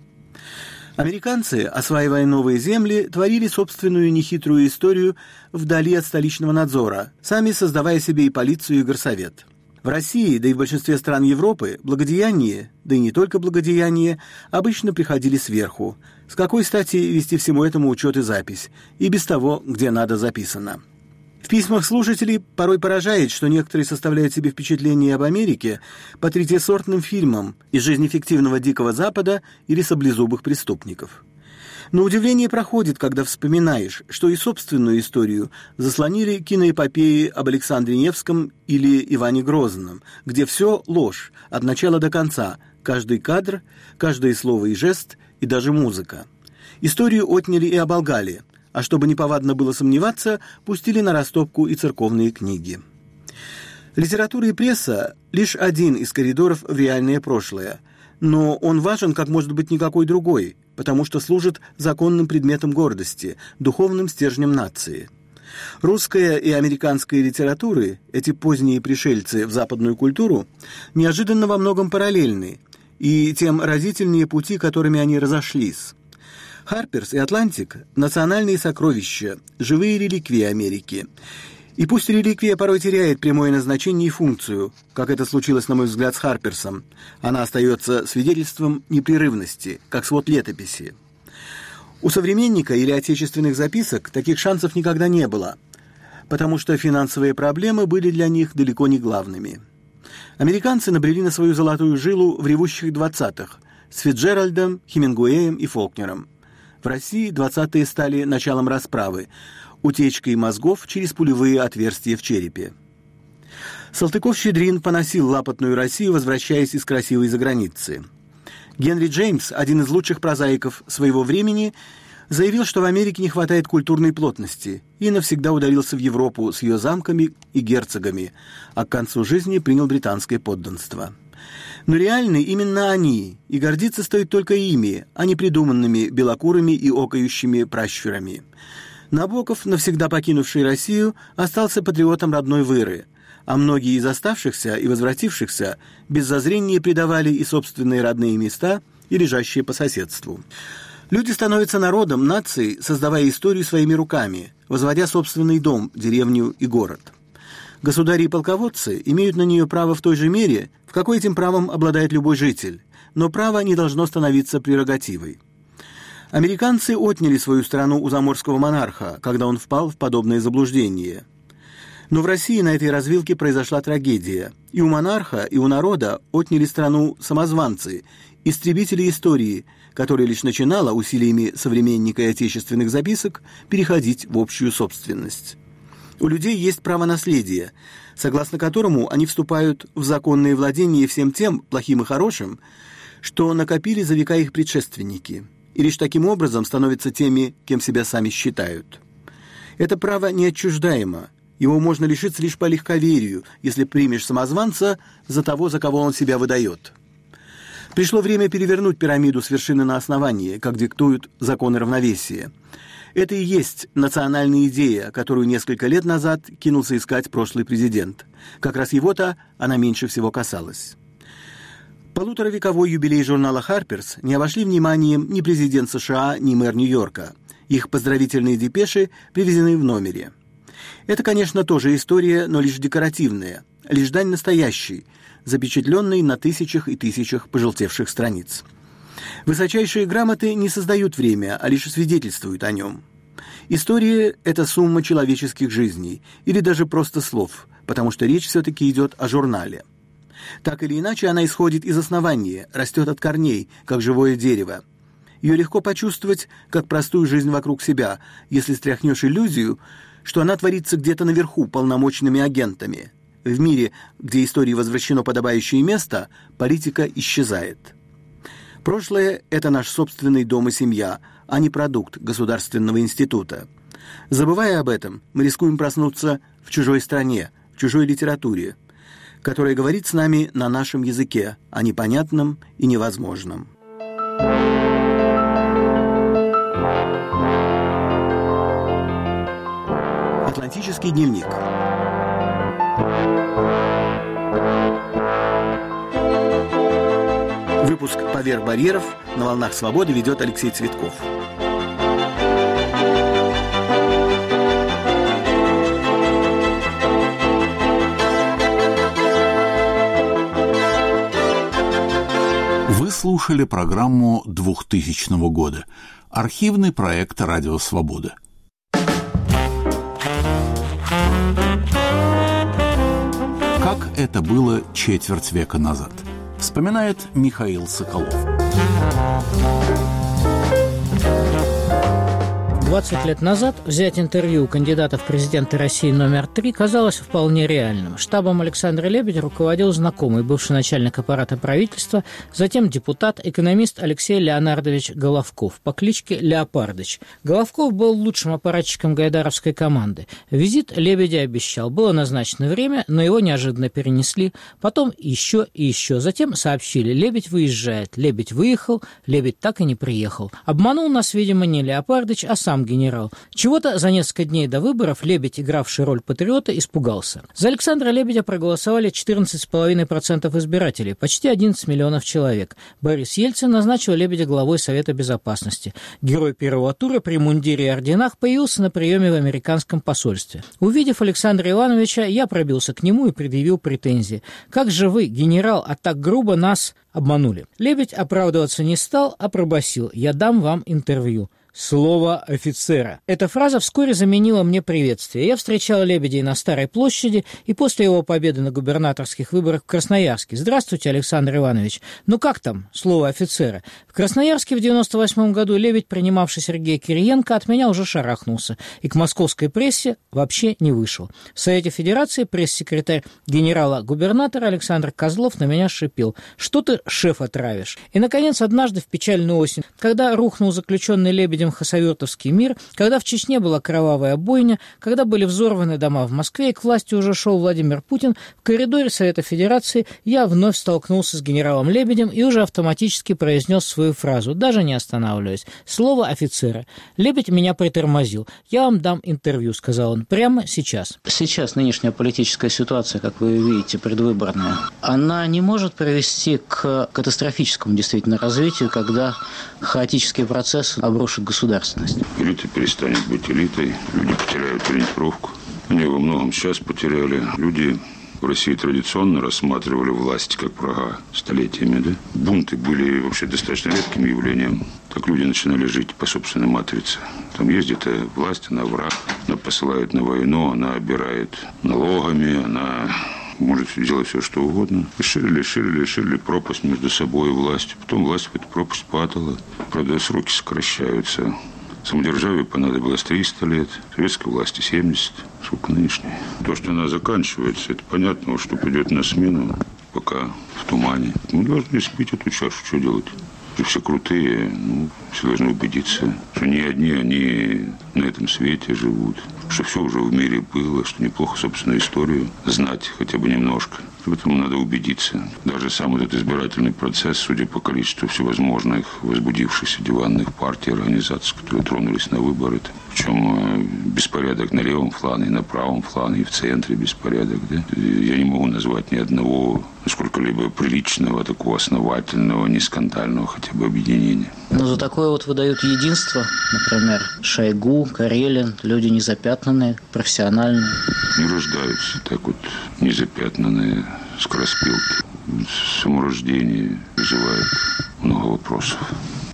Американцы, осваивая новые земли, творили собственную нехитрую историю вдали от столичного надзора, сами создавая себе и полицию, и горсовет. В России, да и в большинстве стран Европы, благодеяния, да и не только благодеяния, обычно приходили сверху. С какой стати вести всему этому учет и запись, и без того, где надо, записано. В письмах слушателей порой поражает, что некоторые составляют себе впечатление об Америке по третьесортным фильмам из жизни фиктивного Дикого Запада или саблезубых преступников. Но удивление проходит, когда вспоминаешь, что и собственную историю заслонили киноэпопеи об Александре Невском или Иване Грозном, где все ложь, от начала до конца, каждый кадр, каждое слово и жест, и даже музыка. Историю отняли и оболгали, а чтобы неповадно было сомневаться, пустили на растопку и церковные книги. Литература и пресса – лишь один из коридоров в реальное прошлое, но он важен, как может быть никакой другой, потому что служит законным предметом гордости, духовным стержнем нации. Русская и американская литературы, эти поздние пришельцы в западную культуру, неожиданно во многом параллельны, и тем разительнее пути, которыми они разошлись. «Харперс» и «Атлантик» – национальные сокровища, живые реликвии Америки. И пусть реликвия порой теряет прямое назначение и функцию, как это случилось, на мой взгляд, с «Харперсом», она остается свидетельством непрерывности, как свод летописи. У современника или отечественных записок таких шансов никогда не было, потому что финансовые проблемы были для них далеко не главными. Американцы набрели на свою золотую жилу в ревущих двадцатых с Фицджеральдом, Хемингуэем и Фолкнером. В России двадцатые стали началом расправы, утечкой мозгов через пулевые отверстия в черепе. Салтыков-Щедрин поносил лапотную Россию, возвращаясь из красивой заграницы. Генри Джеймс, один из лучших прозаиков своего времени, заявил, что в Америке не хватает культурной плотности, и навсегда удалился в Европу с ее замками и герцогами, а к концу жизни принял британское подданство. Но реальны именно они, и гордиться стоит только ими, а не придуманными белокурыми и окающими пращурами. Набоков, навсегда покинувший Россию, остался патриотом родной Выры, а многие из оставшихся и возвратившихся без зазрения предавали и собственные родные места, и лежащие по соседству. Люди становятся народом, нацией, создавая историю своими руками, возводя собственный дом, деревню и город. Государи и полководцы имеют на нее право в той же мере, в какой этим правом обладает любой житель, но право не должно становиться прерогативой. Американцы отняли свою страну у заморского монарха, когда он впал в подобное заблуждение. Но в России на этой развилке произошла трагедия. И у монарха, и у народа отняли страну самозванцы, истребители истории, которая лишь начинала усилиями современника и отечественных записок переходить в общую собственность. У людей есть право наследия, согласно которому они вступают в законные владения всем тем, плохим и хорошим, что накопили за века их предшественники, и лишь таким образом становятся теми, кем себя сами считают. Это право неотчуждаемо, его можно лишиться лишь по легковерию, если примешь самозванца за того, за кого он себя выдает. Пришло время перевернуть пирамиду с вершины на основание, как диктуют законы равновесия. Это и есть национальная идея, которую несколько лет назад кинулся искать прошлый президент. Как раз его-то она меньше всего касалась. Полуторавековой юбилей журнала «Харперс» не обошли вниманием ни президент США, ни мэр Нью-Йорка. Их поздравительные депеши привезены в номере. Это, конечно, тоже история, но лишь декоративная, лишь дань настоящей, запечатленной на тысячах и тысячах пожелтевших страниц. Высочайшие грамоты не создают время, а лишь свидетельствуют о нем. История – это сумма человеческих жизней, или даже просто слов, потому что речь все-таки идет о журнале. Так или иначе, она исходит из основания, растет от корней, как живое дерево. Ее легко почувствовать, как простую жизнь вокруг себя, если стряхнешь иллюзию, что она творится где-то наверху полномочными агентами. В мире, где истории возвращено подобающее место, политика исчезает. Прошлое – это наш собственный дом и семья, а не продукт государственного института. Забывая об этом, мы рискуем проснуться в чужой стране, в чужой литературе, которая говорит с нами на нашем языке, о непонятном и невозможном. Атлантический дневник. Выпуск «Поверх барьеров» на волнах свободы ведет Алексей Цветков. Вы слушали программу двухтысячного года. Архивный проект «Радио Свобода». Как это было четверть века назад, вспоминает Михаил Соколов. двадцать лет назад взять интервью у кандидата в президенты России номер три казалось вполне реальным. Штабом Александра Лебедя руководил знакомый, бывший начальник аппарата правительства, затем депутат, экономист Алексей Леонардович Головков по кличке Леопардыч. Головков был лучшим аппаратчиком гайдаровской команды. Визит Лебедя обещал. Было назначено время, но его неожиданно перенесли. Потом еще и еще. Затем сообщили: Лебедь выезжает. Лебедь выехал, Лебедь так и не приехал. Обманул нас, видимо, не Леопардыч, а сам генерал. Чего-то за несколько дней до выборов Лебедь, игравший роль патриота, испугался. За Александра Лебедя проголосовали четырнадцать целых пять десятых процента избирателей, почти одиннадцать миллионов человек. Борис Ельцин назначил Лебедя главой Совета Безопасности. Герой первого тура при мундире и орденах появился на приеме в американском посольстве. Увидев Александра Ивановича, я пробился к нему и предъявил претензии. «Как же вы, генерал, а так грубо нас обманули?» Лебедь оправдываться не стал, а пробасил: «Я дам вам интервью». Слово офицера. Эта фраза вскоре заменила мне приветствие. Я встречал Лебедя на Старой площади и после его победы на губернаторских выборах в Красноярске. «Здравствуйте, Александр Иванович. Ну как там слово офицера?» В Красноярске в девяносто восьмом году Лебедь, принимавший Сергея Кириенко, от меня уже шарахнулся и к московской прессе вообще не вышел. В Совете Федерации пресс-секретарь генерала-губернатора Александр Козлов на меня шипел: «Что ты шефа травишь?» И, наконец, однажды в печальную осень, когда рухнул заключенный Лебедь хасавюртовский мир, когда в Чечне была кровавая бойня, когда были взорваны дома в Москве и к власти уже шел Владимир Путин, в коридоре Совета Федерации я вновь столкнулся с генералом Лебедем и уже автоматически произнес свою фразу, даже не останавливаясь: «Слово офицера». Лебедь меня притормозил. «Я вам дам интервью», — сказал он, — «прямо сейчас». Сейчас нынешняя политическая ситуация, как вы видите, предвыборная, она не может привести к катастрофическому действительно развитию, когда хаотический процесс обрушит государственность. Элита перестанет быть элитой, люди потеряют ориентировку. Они во многом сейчас потеряли. Люди в России традиционно рассматривали власть как врага столетиями. Да? Бунты были вообще достаточно редким явлением. Так люди начинали жить по собственной матрице. Там есть где-то власть, она враг, она посылает на войну, она обирает налогами, она может делать все, что угодно. И ширили, ширили, ширили пропасть между собой и властью. Потом власть в эту пропасть падала. Правда, сроки сокращаются. Самодержавию понадобилось триста лет, советской власти семьдесят. Сколько нынешней? То, что она заканчивается, это понятно, что придет на смену, пока в тумане. Мы должны испить эту чашу, что делать? Все крутые, ну, все должны убедиться, что не одни они на этом свете живут, что все уже в мире было, что неплохо собственную историю знать хотя бы немножко. В этом надо убедиться. Даже сам этот избирательный процесс, судя по количеству всевозможных возбудившихся диванных партий, организаций, которые тронулись на выборы, причем беспорядок на левом флане, на правом флане, и в центре беспорядок. Да? Я не могу назвать ни одного сколько-либо приличного, такого основательного, не скандального хотя бы объединения. Но за такое вот выдают единство, например, Шойгу, Карелин, люди незапятнанные, профессиональные. Не рождаются так вот незапятнанные скороспелки. Саморождение вызывает много вопросов.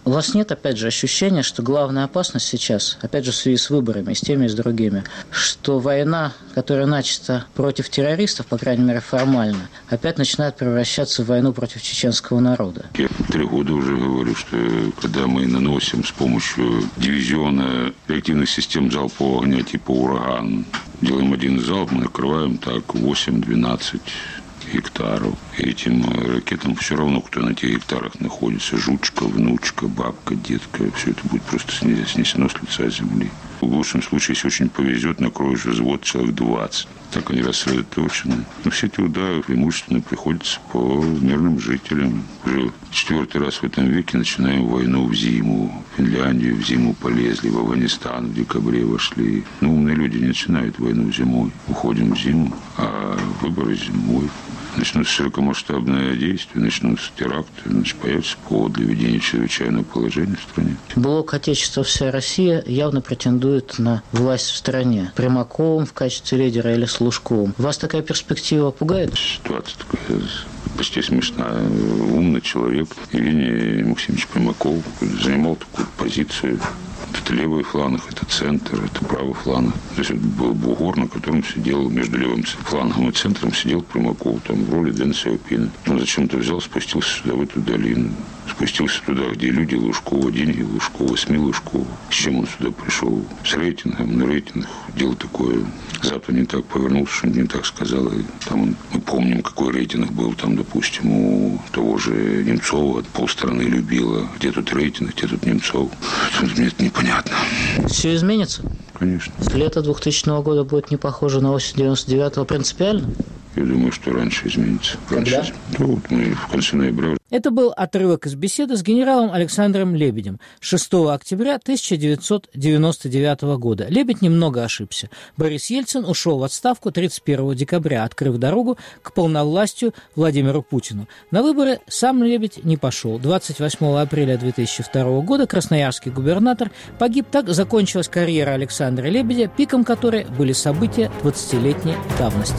У вас нет, опять же, ощущения, что главная опасность сейчас, опять же, в связи с выборами, с теми и с другими, что война, которая начата против террористов, по крайней мере, формально, опять начинает превращаться в войну против чеченского народа? Я три года уже говорю, что когда мы наносим с помощью дивизиона реактивных систем залпового огня типа «Ураган», делаем один залп, мы накрываем так восемь-двенадцать гектаров. И этим ракетам все равно, кто на тех гектарах находится. Жучка, внучка, бабка, детка. Все это будет просто снесено с лица земли. В лучшем случае, если очень повезет, накроешь взвод человек двадцать. Так они рассредоточены. Но все эти удары преимущественно приходятся по мирным жителям. Уже четвертый раз в этом веке начинаем войну в зиму. В Финляндию в зиму полезли, в Афганистан в декабре вошли. Но умные люди не начинают войну зимой. Уходим в зиму, а выборы зимой. Начнутся широкомасштабные действия, начнутся теракты, значит, появится повод для введения чрезвычайного положения в стране. Блок «Отечество, вся Россия» явно претендует на власть в стране. Примаковым в качестве лидера или с Лужковым. Вас такая перспектива пугает? Ситуация такая почти смешная. Умный человек Евгений Максимович Примаков занимал такую позицию. Это левый фланг, это центр, это правый фланг. То есть это был бугор, на котором сидел, между левым флангом и центром сидел Примаков, там в роли Дэн Сяопина. Он зачем-то взял, спустился сюда, в эту долину. Спустился туда, где люди Лужкова, деньги Лужкова, СМИ Лужкова. С чем он сюда пришел? С рейтингом, на рейтинг. Дело такое. Запад не так повернулся, что не так сказал. И там он, мы помним, какой рейтинг был там, допустим, у того же Немцова. Полстраны любила. Где тут рейтинг, где тут Немцов? Мне это непонятно. Все изменится? Конечно. Лето двухтысячного года будет не похоже на осень девяносто девятого принципиально? Я думаю, что раньше изменится. Раньше Когда? изменится. Ну, вот мы в конце ноября. Это был отрывок из беседы с генералом Александром Лебедем шестого октября тысяча девятьсот девяносто девятого года. Лебедь немного ошибся. Борис Ельцин ушел в отставку тридцать первого декабря, открыв дорогу к полновластию Владимиру Путину. На выборы сам Лебедь не пошел. двадцать восьмого апреля две тысячи второго года красноярский губернатор погиб. Так закончилась карьера Александра Лебедя, пиком которой были события двадцатилетней давности.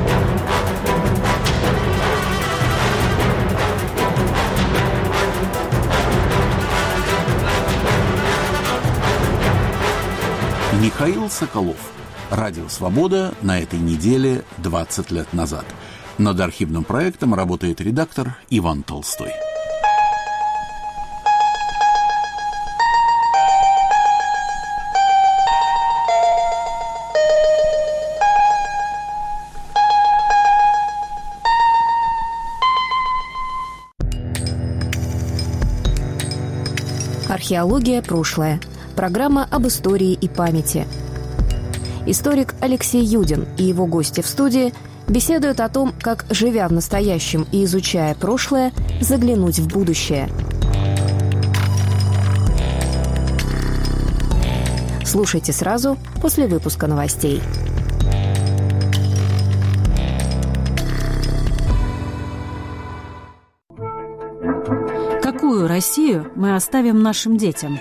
Михаил Соколов. Радио «Свобода» на этой неделе двадцать лет назад. Над архивным проектом работает редактор Иван Толстой. Археология. Прошлое. Программа об истории и памяти. Историк Алексей Юдин и его гости в студии беседуют о том, как, живя в настоящем и изучая прошлое, заглянуть в будущее. Слушайте сразу после выпуска новостей. Какую Россию мы оставим нашим детям?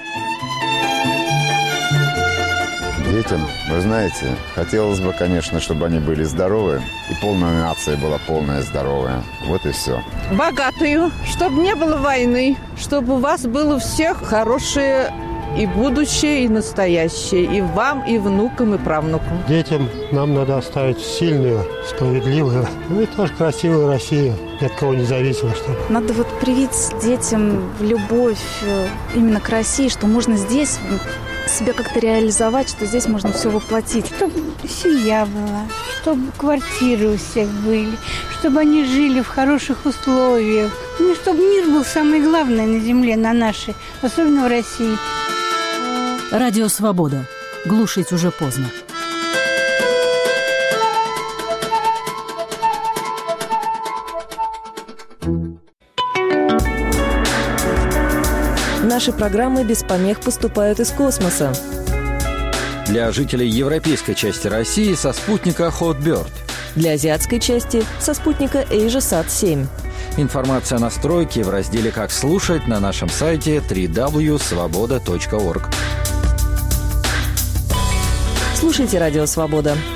Детям, вы знаете, хотелось бы, конечно, чтобы они были здоровы, и полная нация была полная здоровая. Вот и все. Богатую, чтобы не было войны, чтобы у вас было у всех хорошее и будущее, и настоящее, и вам, и внукам, и правнукам. Детям нам надо оставить сильную, справедливую, ну и тоже красивую Россию, ни от кого не зависимо. Чтобы. Надо вот привить детям любовь именно к России, что можно здесь себя как-то реализовать, что здесь можно все воплотить. Чтобы семья была, чтобы квартиры у всех были, чтобы они жили в хороших условиях. Ну, чтобы мир был самое главное на земле, на нашей, особенно в России. Радио «Свобода». Глушить уже поздно. Наши программы без помех поступают из космоса. Для жителей европейской части России со спутника Hotbird. Для азиатской части со спутника AsiaSat семь. Информация о настройке в разделе «Как слушать» на нашем сайте дабл-ю дабл ю дабл ю точка свобода точка орг. Слушайте «Радио Свобода».